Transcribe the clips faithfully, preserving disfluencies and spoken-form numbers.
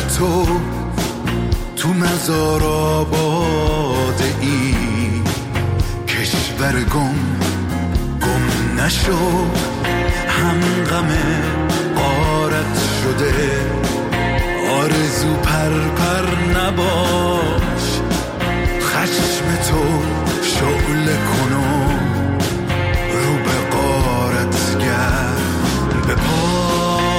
تو تو مزار آباده ای، کشور گم گم نشو، هم غم غارت شده، آرزو پر پر نباش، خشم تو شعله کنو رو به غارت گرد به پاش.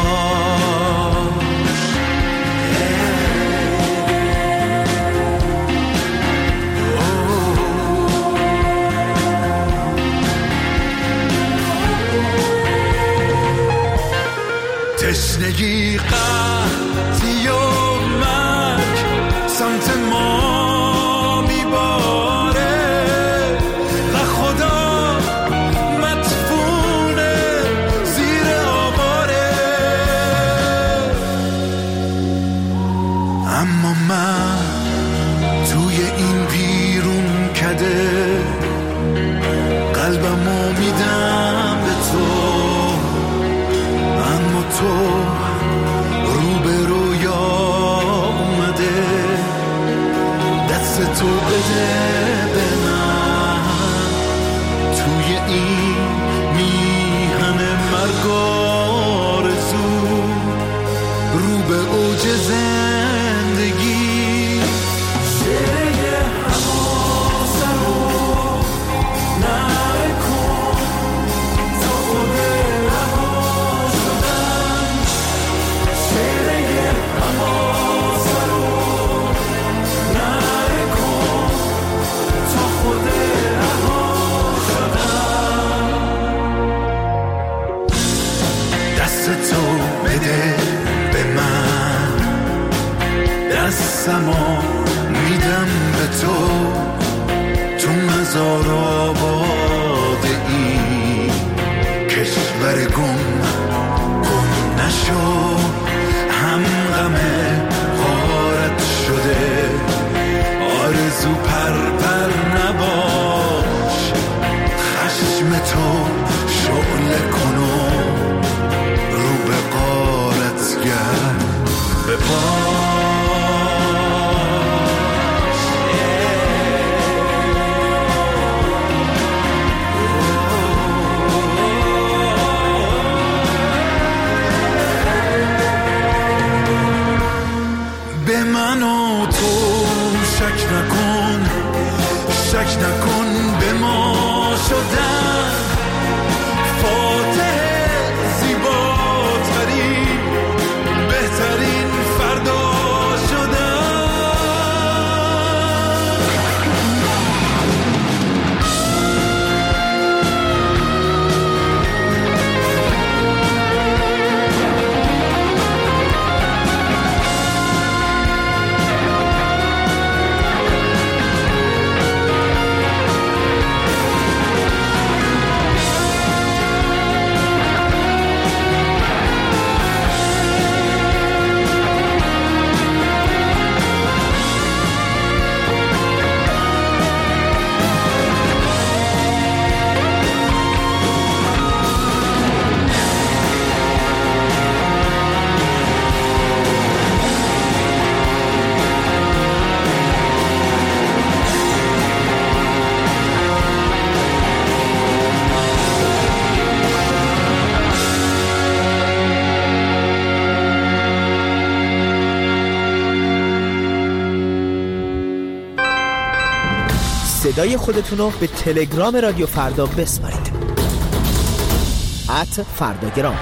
تشنگی قحطی و مرگ سمت ما میباره و خدا مدفونه زیر آواره، اما من توی این بیرون کده قلبمو میدم به تو، اما تو رو به رویا اومده، دست تو بده به من توی این میهن مرگ آرزو، رو به اوج زندگی. شعله حواسه رو نکن تا خود رها شدن، شعله حواسه رو نکن تا خود رها شدن، دست تو بده به من، دستمو میدم به تو، تو مزار آباده ای، کشور گم گم نشو، هم غم غارت شده، آرزو پر پر نباش، خشم تو شعله کنو رو به غارت گرد به پاش. به من و تو شک نکن، شک نکن به ما شدن، فاتح زیباترین بهترین فردا شدن. صدای خودتونو به تلگرام رادیو فردا بسپارید. ات فرداگرام.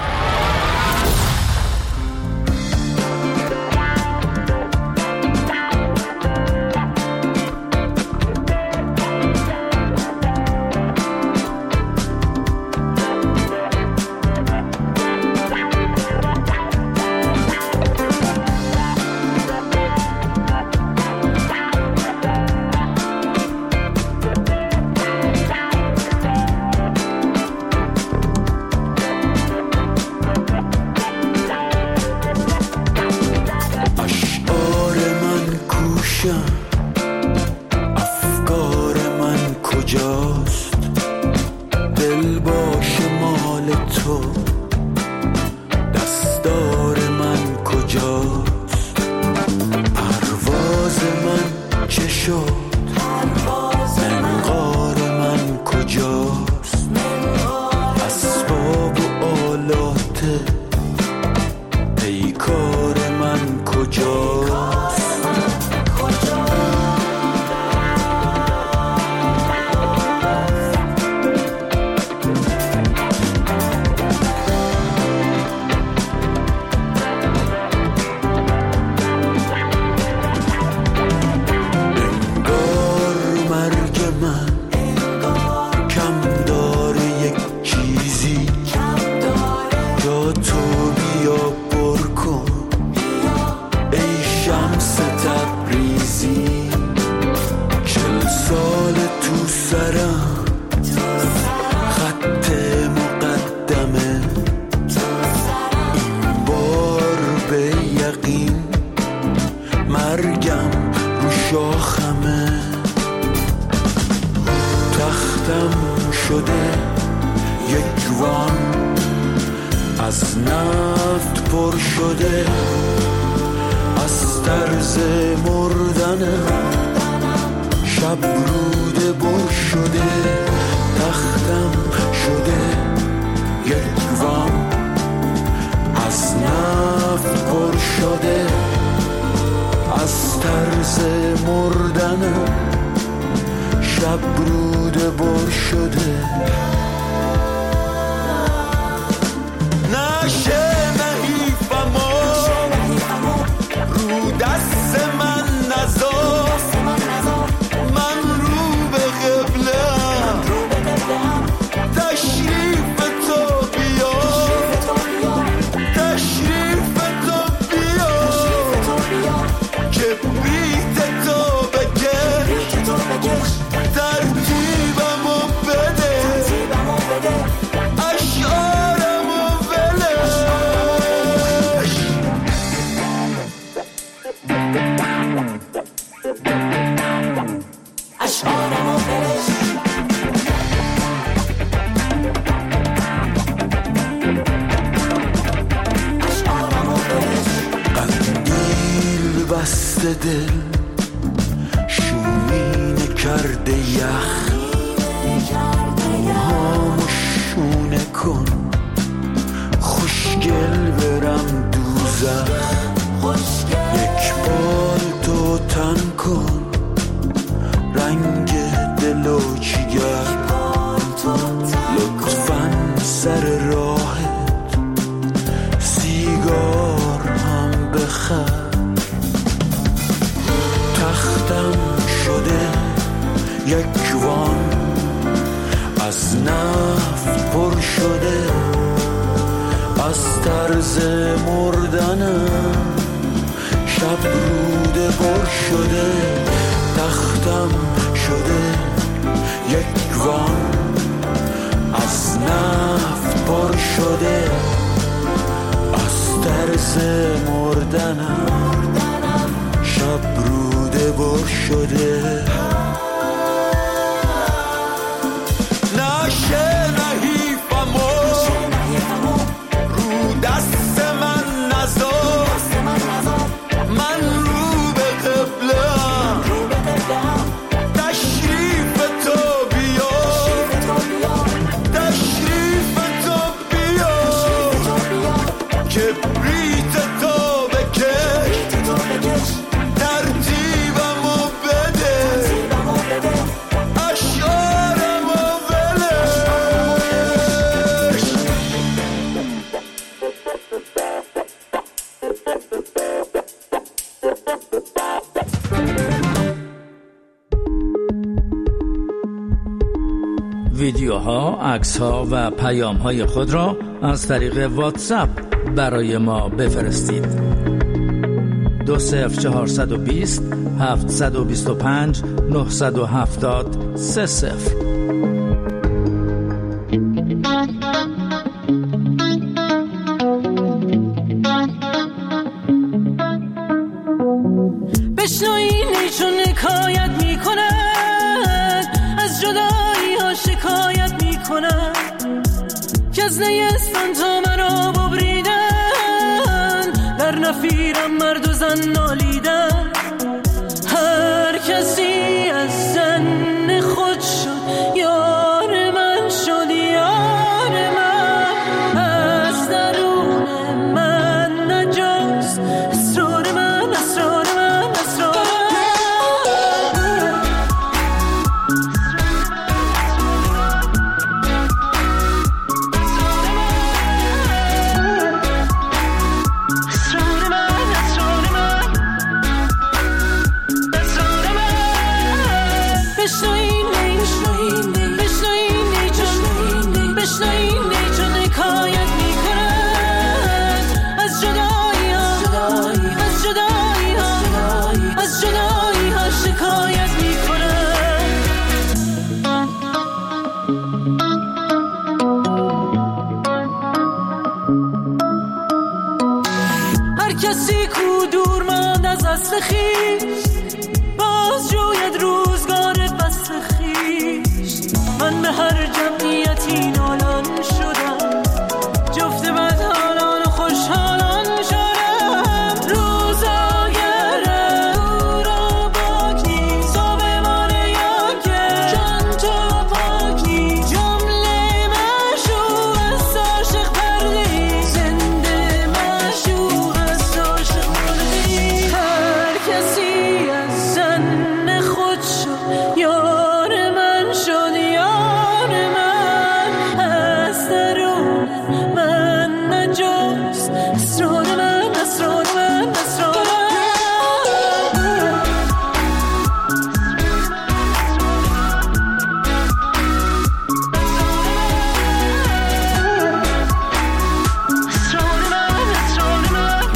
شد منقار من کجاست اسباب و آلات پیکار من کجاست از نفت پر شده از طرز مردنم شب روده بر شده تختم شده یک وام از نفت پر شده از طرز مردنم شب روده بر شده نشه نحیفمو رو دست من نذار من رو به قبله‌ام تشریف تو بیا تشریف تو بیا کبریت تو بکش ترتیبمو بده اشعارمو اشعارمو بلش اشعارمو بلش قندیل بسته دل شومینه کرده یخ موهامو شونه کن خوشگل برم دوزخ یک بار تو تن کن رنگ دل و جگر لطفاً سر راهت سیگار هم بخر تختم شده یک وان از نفت پر شده از طرز مردنم شب روده پر شده تختم شده یک وان از نفت پر شده از طرز مردنم شب روده پر شده نشه نحیفمو رو دست من نذار من رو به قبله‌ام تشریف تو بیا تشریف تو بیا کبریت تو بکش ترتیبمو بده اشعارمو بلش ویدیوها، عکس‌ها و پیام‌های خود را از طریق واتساپ برای ما بفرستید. دو صفر چهارصد و بیست هفتصد و بیست و پنج نهصد و هفتاد سه صفر. بشنوینی چون حکایت میکنن از جدایی ها شکایت میکنن که از نیستان تا مرا ببریدن در نفیرم مرد و زن نالیدن هر کسی از اصل خیش، باز جوید روزگار بسته خیش. من به هر جمعیتی نالان شدم، جفت بدحالان و خوشحالان شدم. روزاگر او را باک نیست، آبمان یا که جان تو پاک نیست. جمله معشوق است عاشق پرده، زنده معشوق است عاشق مرده. هر کسی از زن خود شد یار من شد، یار من از درون من نجاست. اسرار من، اسرار من، اسرار من. اسرار من، اسرار من،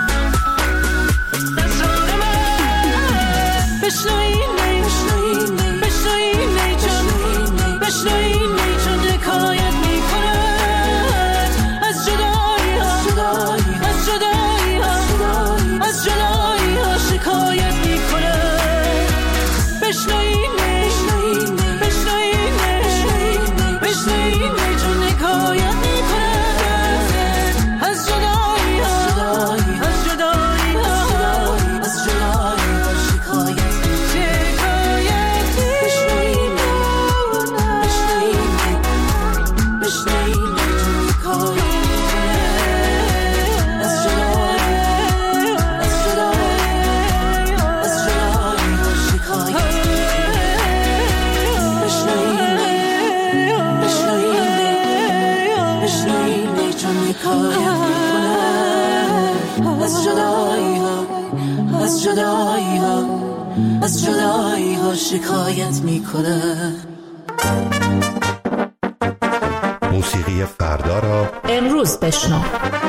اسرار من. بشنو این نی، بشنو این نی جان، بشنو این نی چون حکایت میکند از جدایی ها، از جدایی ها، از جدایی ها شکایت میکند. بشنو این نی، بشنو این نی، بشنو این نی چون حکایت میکند از جدایی ها، از جدایی ها، از جدایی ها شکایت شکایت. بشنو این نی، بشنو این نی، بشنو این نی چون حکایت میکند از جدایی، از جدایی، از جدایی ها شکایت. بشنو این نی، بشنو این نی، بشنو این نی چون حکایت میکند از جدایی ها، از جدایی ها، از جدایی ها شکایت میکند. موسیقی فردا را امروز بشنو.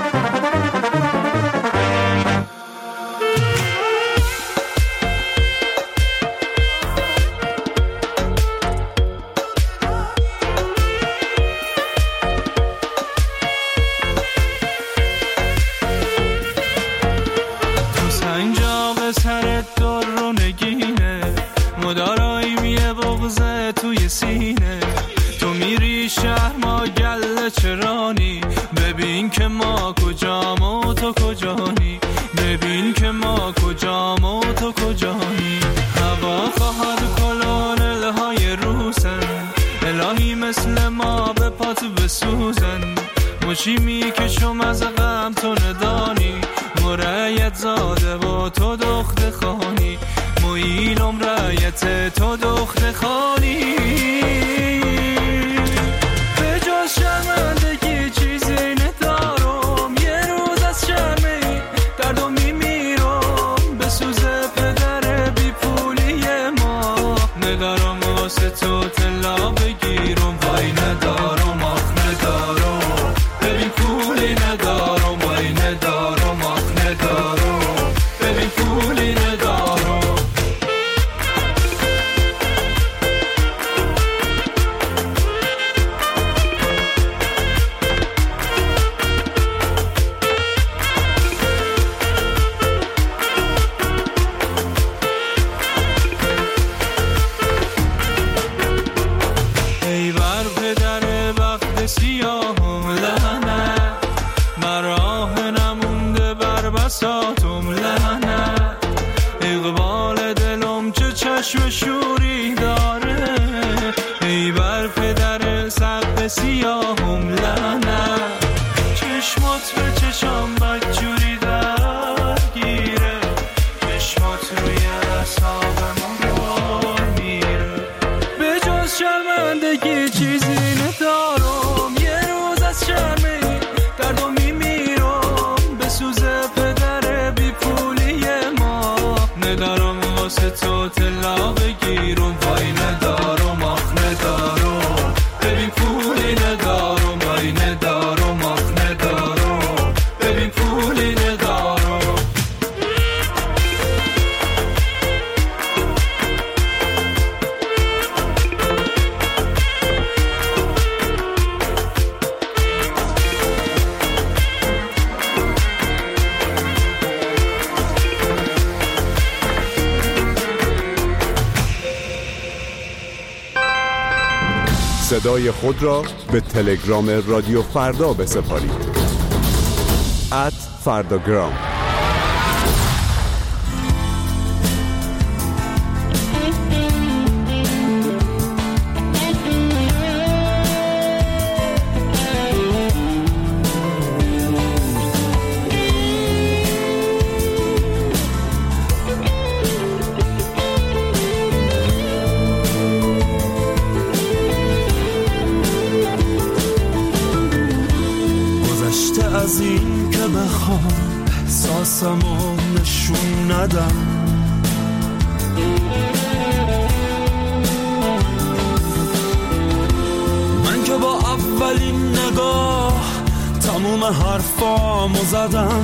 تو سنجاق سرت در رو نگینه، مدارایی میه بغزه توی سینه. تو میری شهر ما گله چرانی، ببین که ما کجام و تو کجانی، ببین که ما کجام و تو کجانی. هوا خواهد کلونلهای روسن، الهی مثل ما به پات بسوزن. مچی میکشم از غم تو ندانی، مرایت زاده و تو دخت خانی. مویلم رایت تو دخت خانی. به جز شرمندگی چیزی ندارم، یه روز از شرمه دردم میمیرم. بسوزه پدر بی پولی ما، ندارم واسه تو طلا بگیرم. وای ندارم، آخ ندارم، ببین پولی ندارم. وای ندارم، آخ ندارم، ببین پولی ندارم. ای بر پدر بخت سیاهم لعنت، مراه نمونده بر بساطم لعنت. اقبال دلم چه چشم شوری داره، ای بر پدر سقف سیاهم لعنت. چشمات به چشم بدجوری درگیره، چشمات روی اعصابم بار میره. به جز شرمندگی چیزی ندارم، یه روز از شرمه دردم میمیرم. بسوزه پدر بی پولی ما، ندارم واسه تو طلا بگیرم. وای ندارم، آخ ندارم، ببین پولی ندارم. وای ندارم، آخ ندارم، ببین پولی ندارم. صدای خود را به تلگرام رادیو فردا بسپارید. ات فرداگرام. از این که بخوام احساسمو نشون ندم، من که با اولین نگاه تموم حرفامو زدم،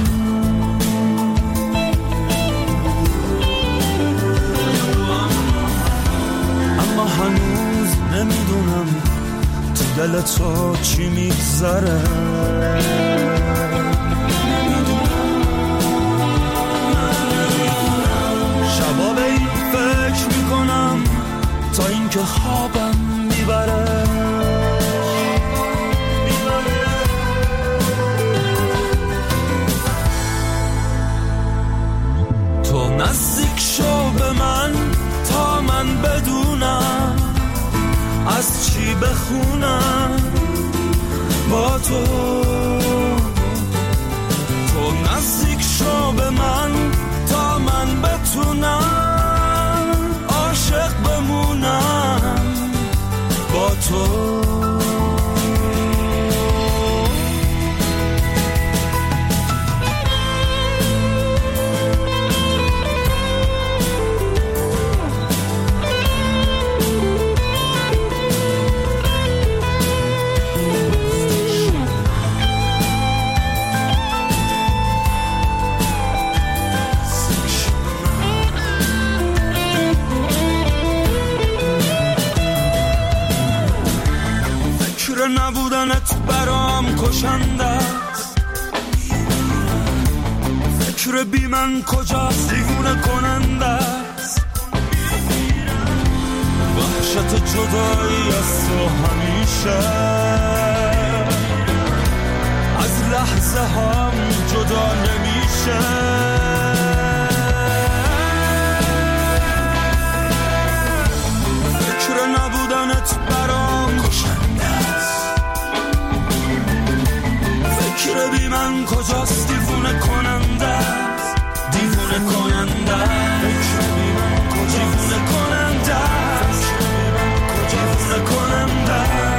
اما هنوز نمیدونم تو دل تو چی میگذره. شبا به این فکر میکنم تا اینکه خوابم میبره. تو نزدیک شو به من تا من بدونم از چی بخونم با تو. تو نزدیک شو به من تا من بتونم عاشق بمونم با تو. نبودنت برام کشنده است، فکر بی من کجاست دیوونه کننده است، وحشت جدایی از تو همیشه از لحظه هم جدا نمیشه. فکر نبودنت برام کشنده است، فکر بی من کجاست دیوونه کننده است، دیوونه کننده است، فکر بی من کجاست دیوونه کننده است، دیوونه کننده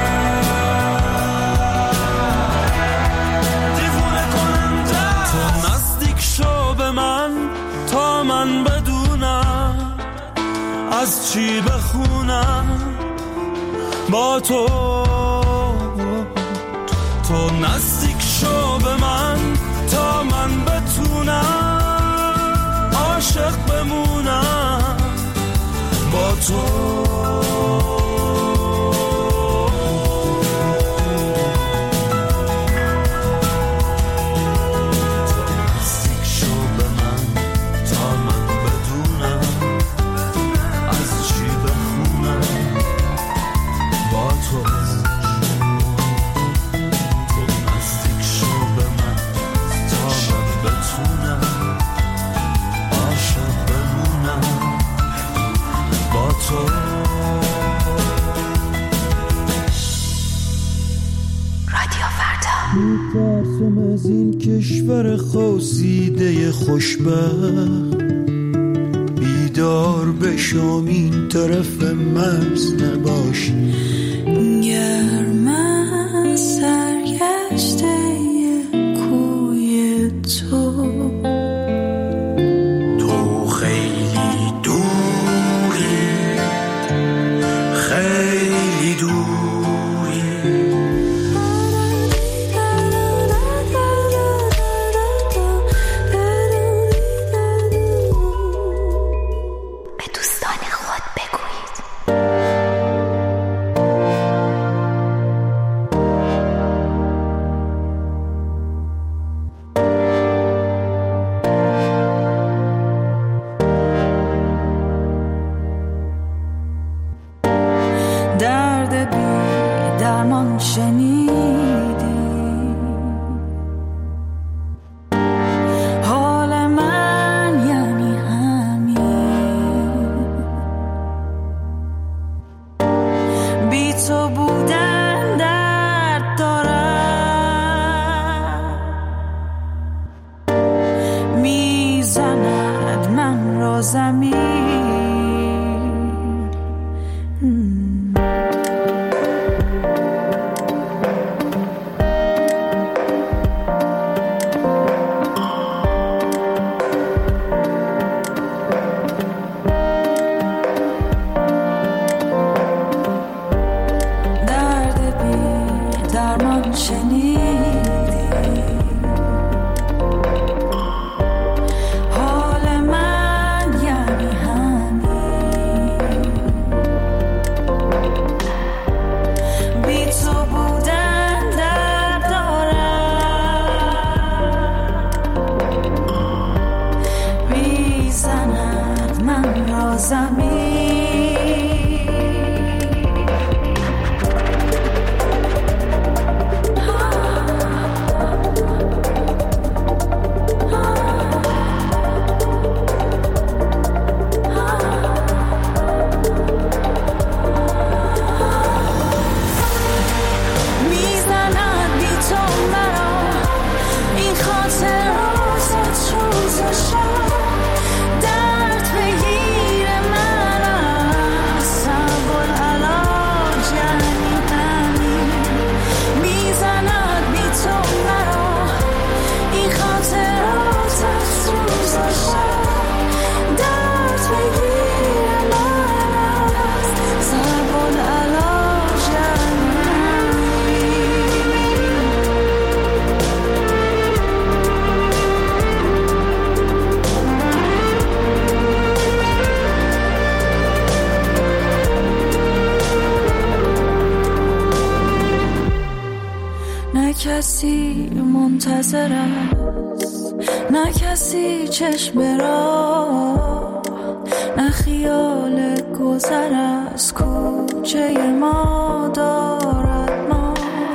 است، دیوونه کننده است. تو نزدیک شو به من تا من بدونم از چی بخونم با تو. تو نزدیک شو به من تا من بتونم عاشق بمونم با تو. میترسم از این کشور خواسیده خوشبخت، بیدار بشم این طرف مرز نباشی. گرم از سرگشته کوی تو، تو خیلی دوری، خیلی دوری. زمین. کسی منتظر است، نه کسی چشم را، نه خیال گذر از کوچه ما دارد. ما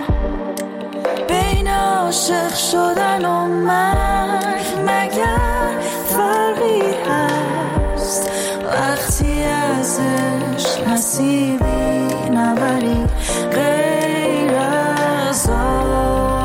بین عاشق شدن و مرگ مگر فرقی هست؟ وقتی ازش نصیبی نبری غیر از آن.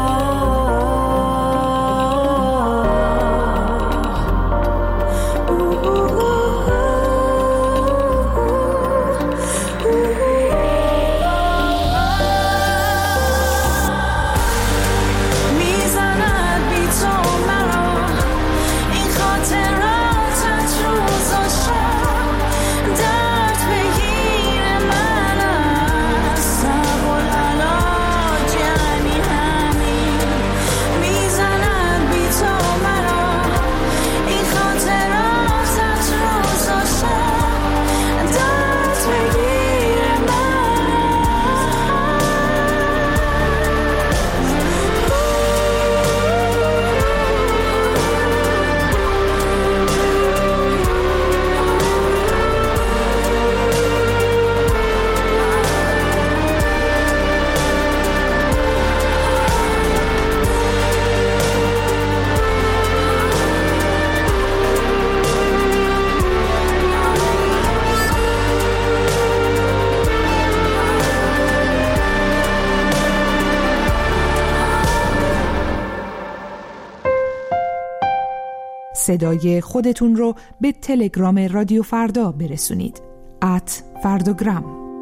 صدای خودتون رو به تلگرام رادیو فردا برسونید. ات فرداگرام.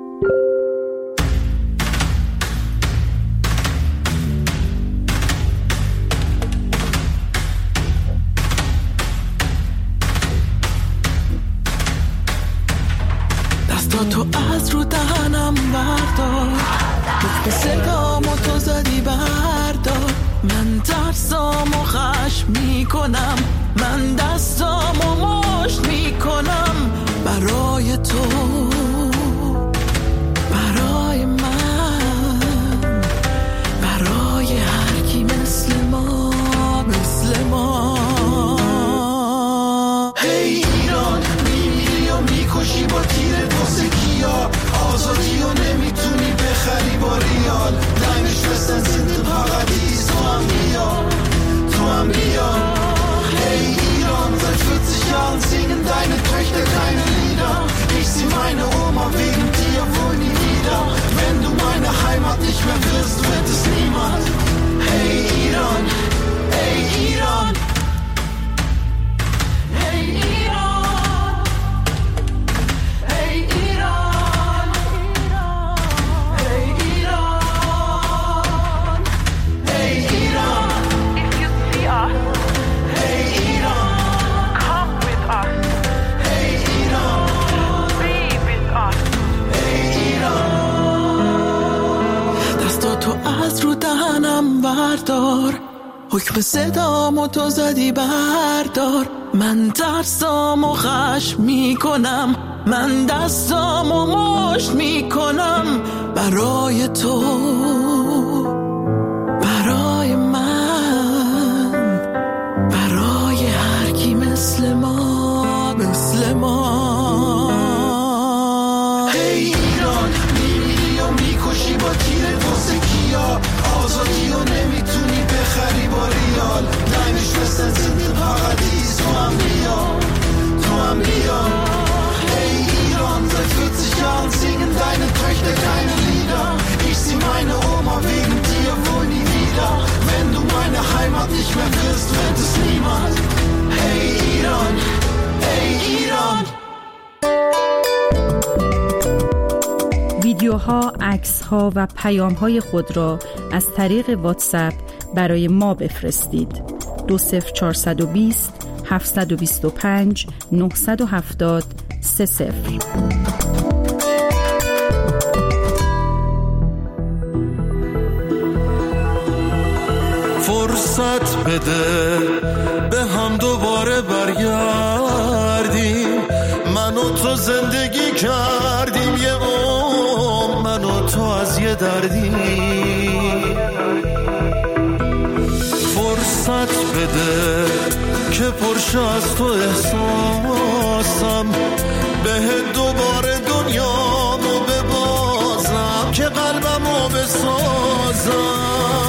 دستاتو از رو دهنم بردار، گفت صدامو تو زدی بردار. من ترسامو خشم میکنم، من دستامو مشت میکنم برای تو، برای من، برای هر کی مثل ما، مثل ما. هی ایران، میمیری و میکشی با تیر دوست کیا، آزادی و نمیتونی بخری با ریال. Deine Schwestern sind im Paradies, تو هم بیا، تو هم بیا. Hey Iran, seit vierzig Jahren singen deine Töchter keine Lieder. Ich sieh meine Oma wegen dir wohl nie wieder. Wenn du meine Heimat nicht mehr wirst, wird es niemand. Hey Iran, hey Iran, hey Iran. بردار، حکم صدامو تو زدی بردار. من ترسامو خشم میکنم، من دستامو مشت میکنم برای تو، برای من، برای هر کی مثل ما، مثل ما. ای ایران میمیری و میکشی با تیر واسه کیا، آزادی و نمیتونی بخری با ریال. Deine Schwestern sind im Paradies, تو هم بیا، تو هم بیا. Hey Iran, seit vierzig Jahren singen deine Töchter keine Lieder. Ich sieh meine Oma wegen dir wohl nie wieder. Wenn du meine Heimat nicht mehr wirst, wird es niemand. Hey Iran, hey Iran. ویدیوها، عکس‌ها و پیام‌های خود را از طریق واتساپ برای ما بفرستید. دو صفر چهارصد و بیست هفتصد و بیست و پنج نهصد و هفتاد سه صفر. فرصت بده به هم دوباره برگردیم، من و تو زندگی کردیم یه عمر، من و تو از یه دردیم. فرصت بده که پرشه از تو احساسم، به دوباره دنیامو ببازم که قلبمو بسازم.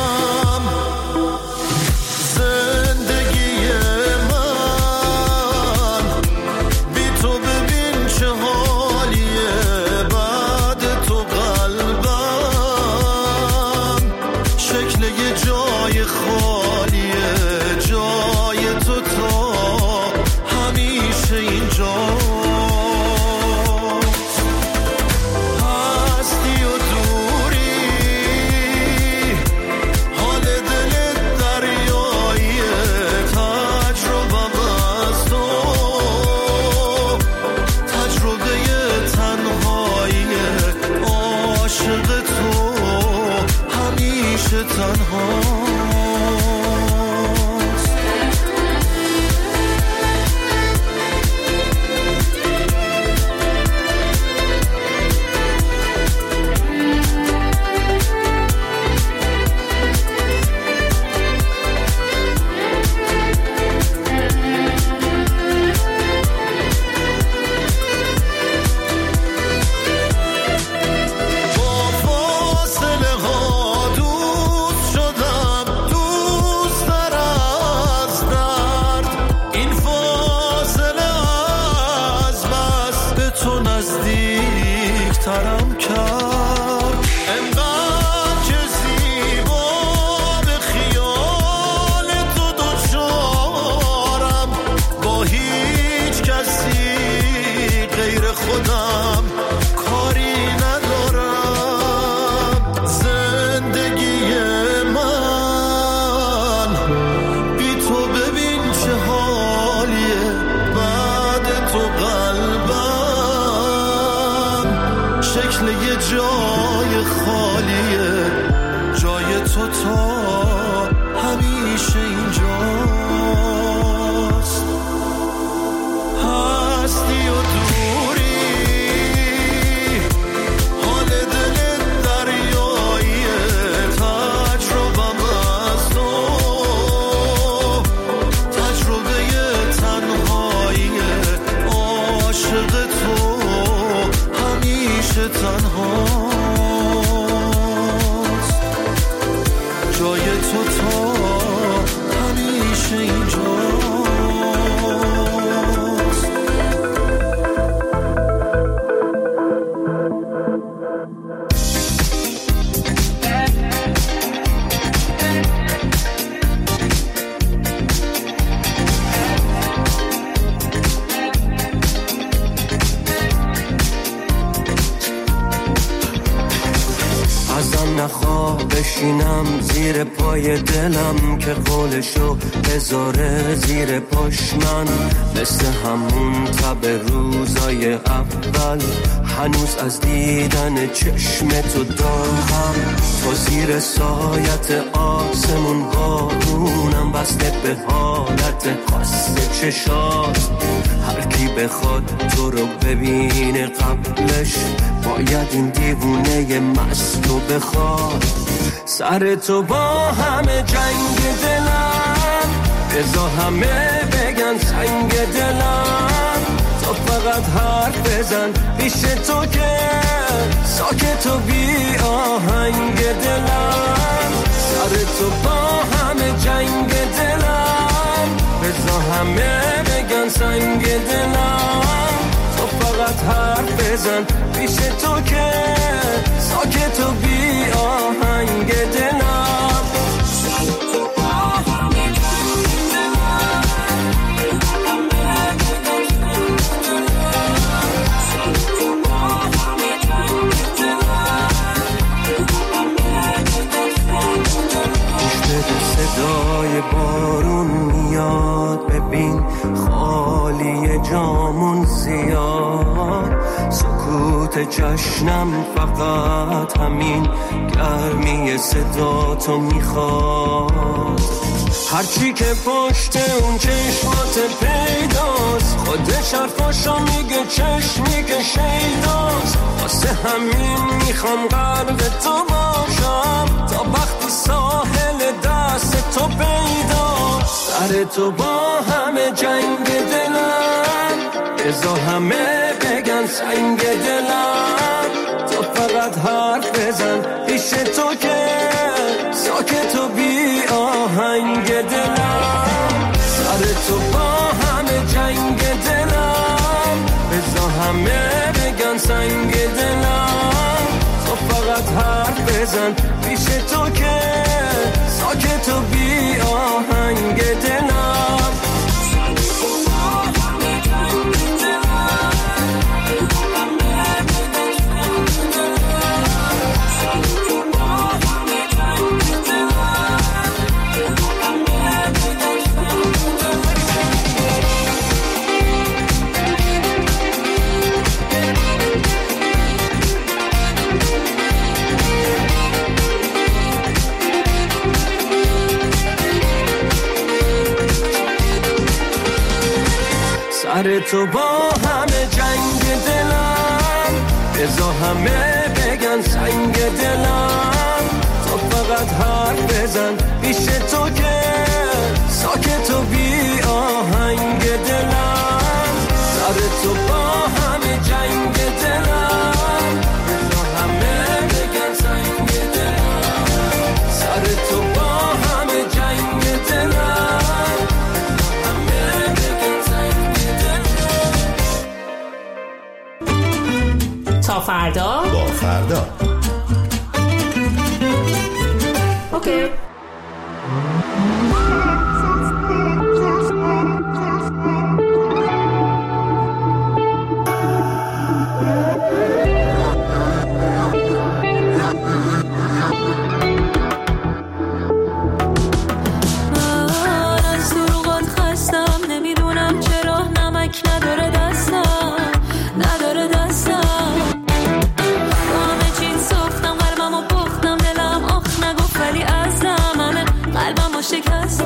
بشینم زیر پای دلم که قولشو بذاره زیر پاش، من مثل همون تب روزای روزای اول هنوز از دیدن چشم تو دارم. تو زیر سایت آسمون بارونم بسته به حالت خاص چشات. هر کی بخواد تو رو ببینه قبلش باید این دیوونه مست رو بخواد. سر تو با همه جنگ دلم بذار همه بگن سنگ دلم. تو فقط حرف بزن پیش تو که ساکت و بی آهنگ دلم. سر تو با همه جنگ دلم بذار همه بگن سنگ دلم. تو فقط حرف بزن پیش تو که ساکت و بی آهنگ دلم. صدای بارون میاد ببین خالی جامون زیاد. سکوت جشنم فقط همین گرمی صدا تو میخواد. هرچی که پشت اون چشمات پیداست خودش حرفاشو میگه چشمی که شیداست. واسه همین میخوام قلب تو باشم تا وقتی ساحل دست تو پیداست. سر تو با همه جنگ دلم بذار همه بگن سنگ دلم. تو فقط حرف بزن پیش تو که ساکت و بی آهنگ دلم. سر تو با همه جنگ دلم بذار همه بگن سنگ دلم. تو فقط حرف بزن پیش تو که ساکت و بی آهنگ دلم. سر تو با همه جنگ دلم بذار همه بگن سنگ دلم. تو فقط حرف بزن پیش تو که ساکت و بی آهنگ دلم. سر تو با همه جنگ دلم بذار همه بگن سنگ دلم. سر تو با همه جنگ دلم همه بگن سنگ دلم. تا فردا با فردا اوکی. نداره دستم نداره دستم با همه چیز ساختم قلبم و پختم دلم آخ نگفت ولی ازم همه قلبم و شکستم.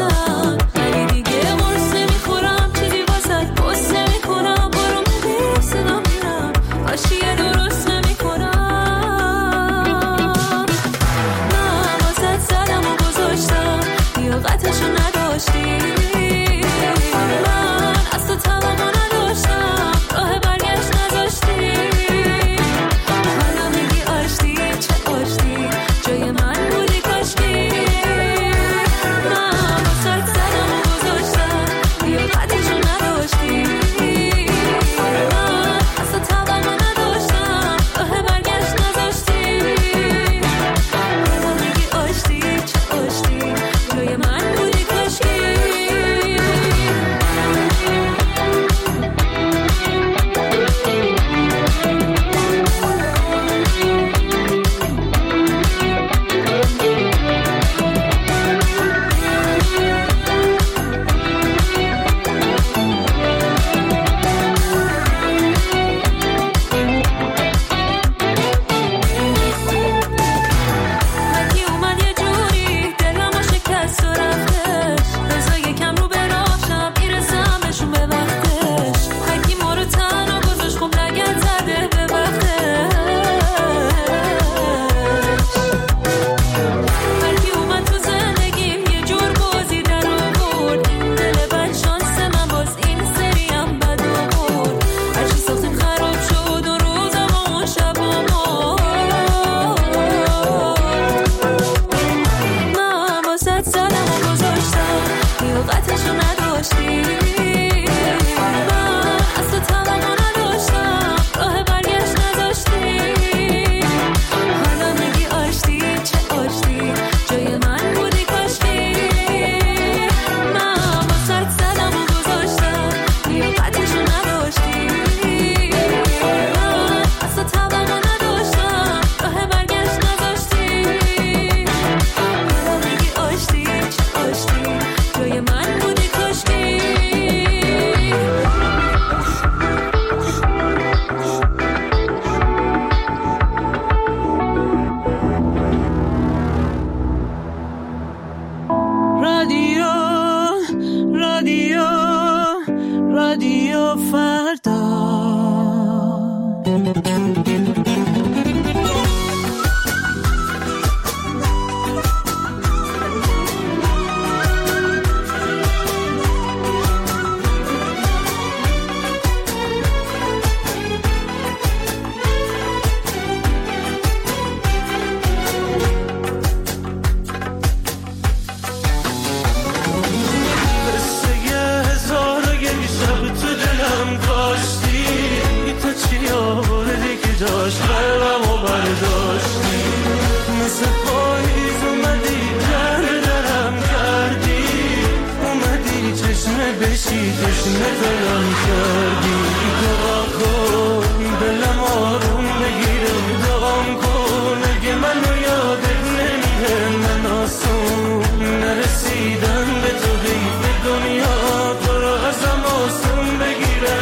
تشنه دلم کردی. دعا کن دلم آروم بگیره، دعام کن اگه منو یادت نمیره. من آسون نرسیدم به تو، حیف دنیا تو رو ازم آسون بگیره.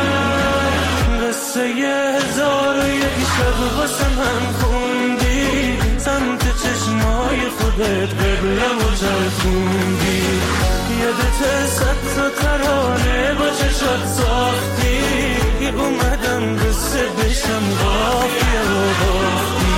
قصه هزار و یک شب واسه من خوندی، سمت چشمای خودت قبلم و چرخوندی. یادت صد تا ترانه با چشات ساختی، اومدم قصه بشم قافیه و باختی.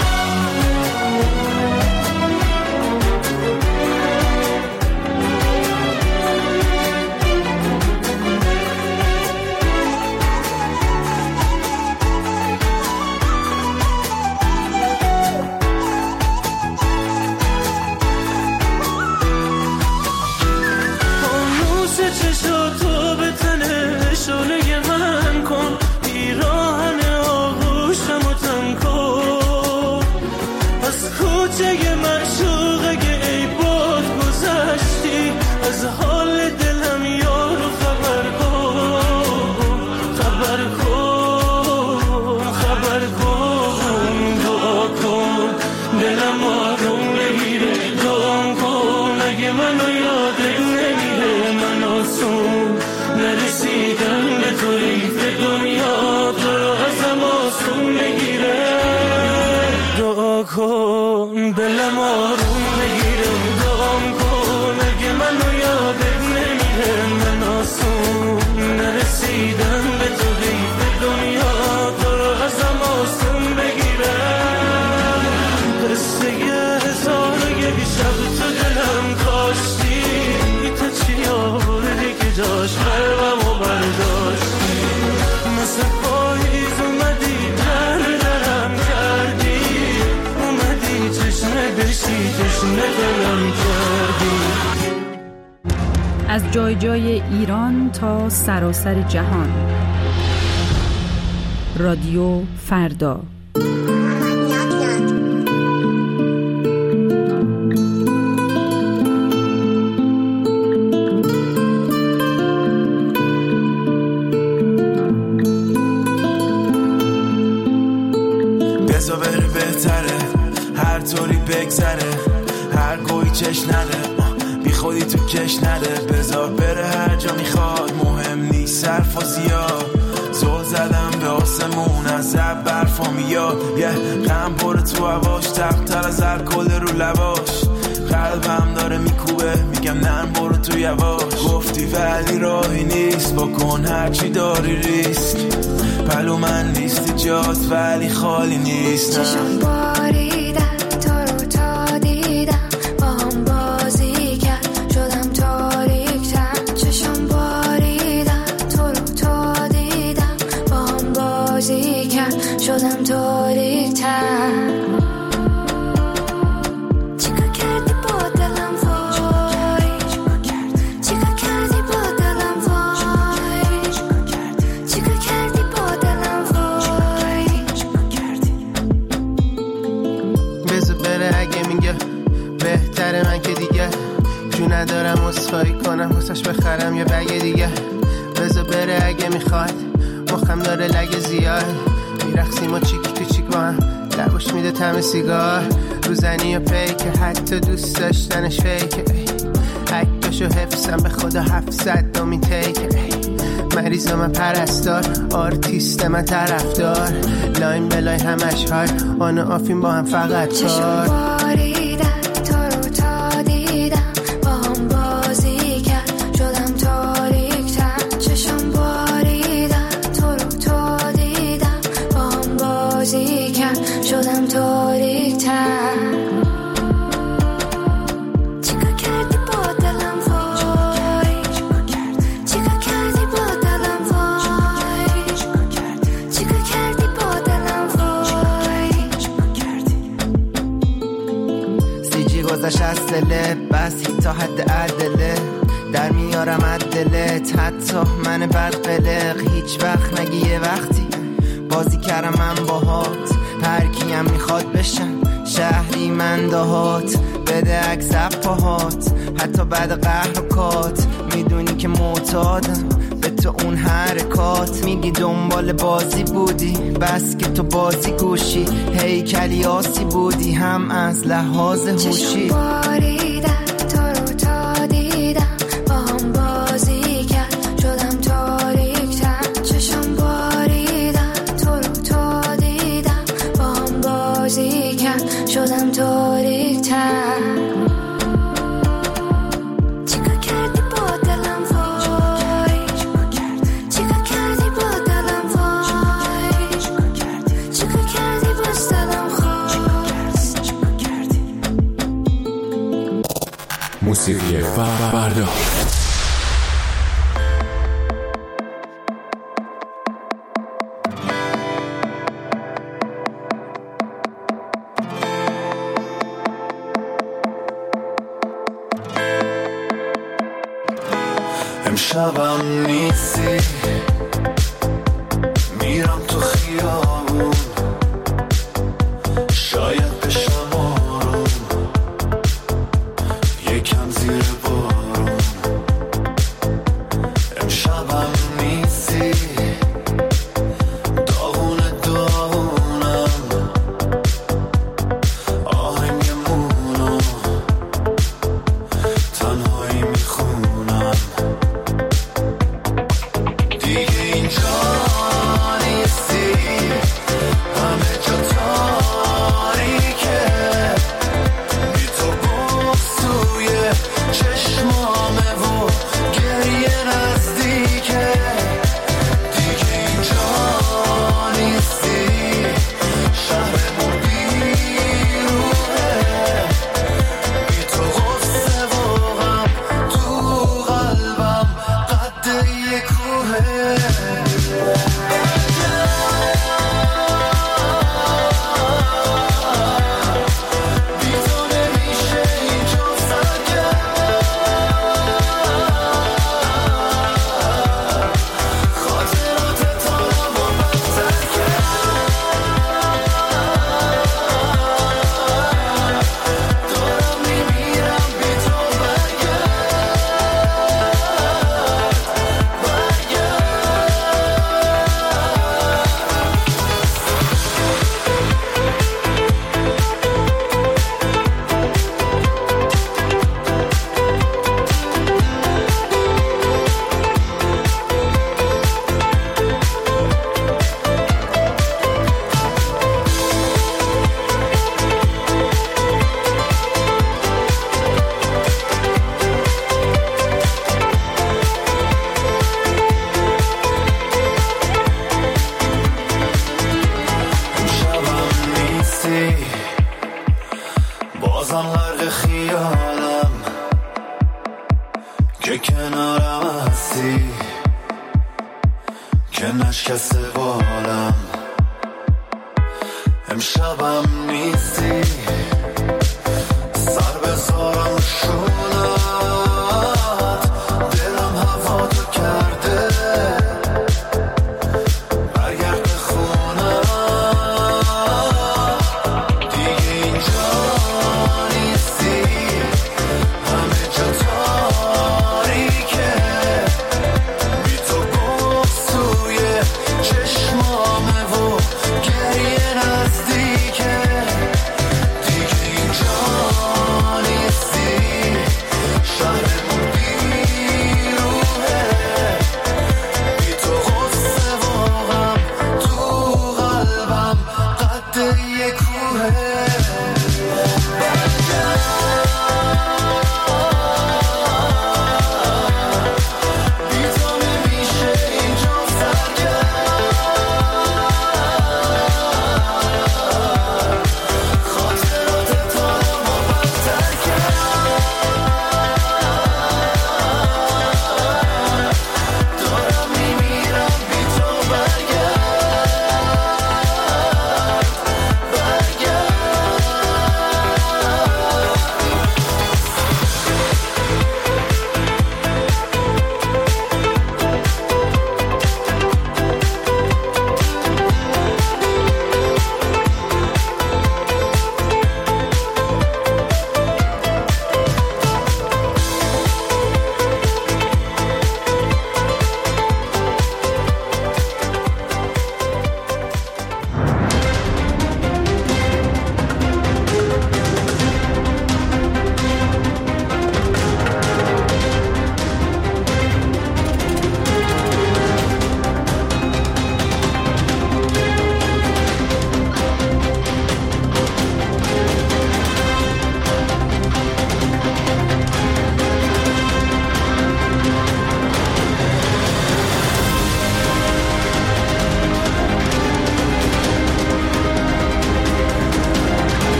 چشاتو به تنه شعله من کن، پیراهن آغوشم و تن کن. از کوچه معشوق اگه ای باد گذشتی، از حال دلم یارو خبر کن. خبر کن خبر کن دعا کن دلم آروم بگیره. دعا کن اگه منو یادت نمیره. من آسون نرسیدم به تو، حیف دنیا تو رو ازم آسون بگیره. دعا کن دلم آروم بگیره، دعام کن اگه منو یادت نمیره. من آسون نرسیدم به تو، حیف دنیا تو رو ازم آسون بگیره. قصه هزار و یک شب تو دلم کاشتی، تا چی آوردی که جاش قلبم و برداشتی. مثل پاییز اومدی در درم کردی، اومدی چشمه بشی تشنه دلم کردی. از جای جای ایران تا سراسر جهان، رادیو فردا. بزا بره بهتره، هر طوری بگذره، هر گوی چش نده، بی خودی تو کش نده. بزار بره هر جا میخواد، مهم نیست صرف و زیاد. زل زدم به آسمون از زب برفا میاد، یه غم پر تو هواش، تختر از هر کل رو لباش. قلبم داره میکوبه میگم نرم برو تو یواش. گفتی ولی راهی نیست، بکن هرچی داری ریسک. پلو من نیستی جاست ولی خالی نیست. چشم باریدن تو رو تا دیدم، با هم بازی کرد شدم تاریک‌تر. چشم باریدن تو رو تا دیدم، با هم بازی کرد شدم تاریک‌تر. من که دیگه جو ندارم اسخایی کنم، واسش بخرم یه بگه دیگه. بذار بره اگه میخواد، مخم داره لگه زیاد. میرخسیم و چیک تو چیک با هم، لباش میده تم سیگار. روزنی و پیکه حتی دوست داشتنش فیکه. عکسشو حفظم به خدا هفتصد دومین تیکه. مریض من پرستار، آرتیست من طرفدار. لاین بلای همش های آن و آفیم با هم فقط کار. شدم تاریک‌تر. چیکار کردی با دلم وای، چیکار کردی با دلم وای، چیکار کردی با دلم وای. سی جی گذشت از دلت، بس تا حد عدله. در میارم عدلت، حتی من بد قلق. هیچ وقت نگی یه وقتی بازی کردم من باهات. هر کیم میخواد بشن شهری من دهات، بده عکس پاهات. حتی بعد قهر و کات میدونی که معتادم به تو اون حرکات. میگی دنبال بازی بودی بس که تو بازی گوشی، هیکلی آسی بودی هم از لحاظ هوشی. چشم باریدن تو رو تا دیدم، با هم بازی کرد شدم تاریک‌تر. چشم باریدن تو رو تا دیدم، با هم بازی کرد شدم تاریک‌تر. موسیقی فردا. امشبم نیستی، میرم تو خیابون، شاید بشم آروم، یکم زیر بارون. امشبم نیستی، داغون داغونم، آهنگمونو تنهایی میخونم. دیگه اینجا نیستی، همه جا تاریکه، بی تو بغض توی چشمامه و گریه نزدیکه. دیگه اینجا نیستی، شهرمون بیروحه، بی تو غصه و غم تو قلبم قد یه کوهه. بی تو نمیشه اینجا سرگرم، خاطرات تارم و بدتر کرد. دارم میمیرم بی تو امشبم نیستی، بازم غرق خیالم که کنارم هستی، که نشکسته بالم. امشبم نیستی،